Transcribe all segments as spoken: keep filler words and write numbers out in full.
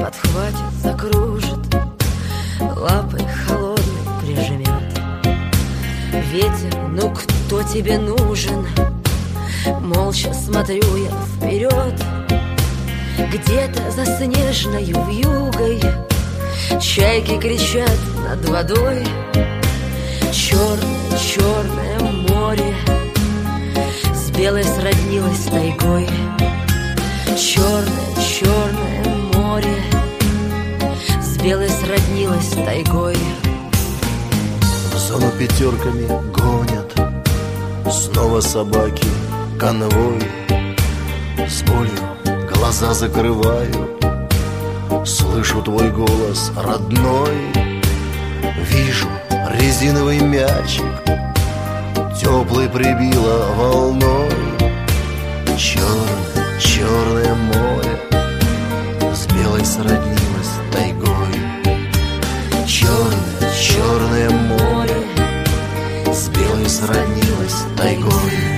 подхватит, закружит, лапой холодной прижмет. Ветер, ну кто тебе нужен? Молча смотрю я вперед. Где-то за снежною вьюгой чайки кричат над водой. Черное, черное море с белой сроднилось тайгой. Черное, черное море с белой сроднилось тайгой. В зону пятерками гонят снова собаки конвой. С болью глаза закрываю, слышу твой голос родной. Вижу резиновый мячик, теплый прибило волной. Черное, черное море с белой сроднилось тайгой. Черное, черное море с белой сроднилось тайгой.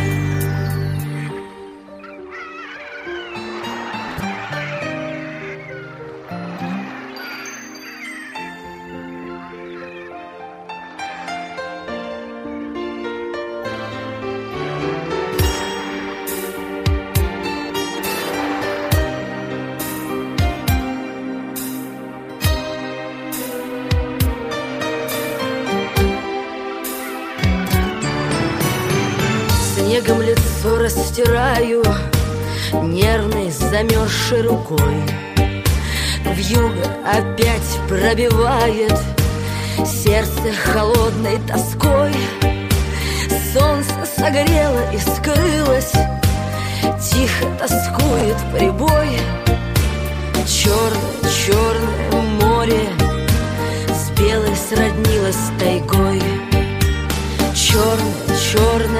Снегом лицо растираю нервной замерзшей рукой. Вьюга опять пробивает сердце холодной тоской. Солнце согрело и скрылось, тихо тоскует прибой. Черное, черное море с белой сроднилось тайгой. Черное, черное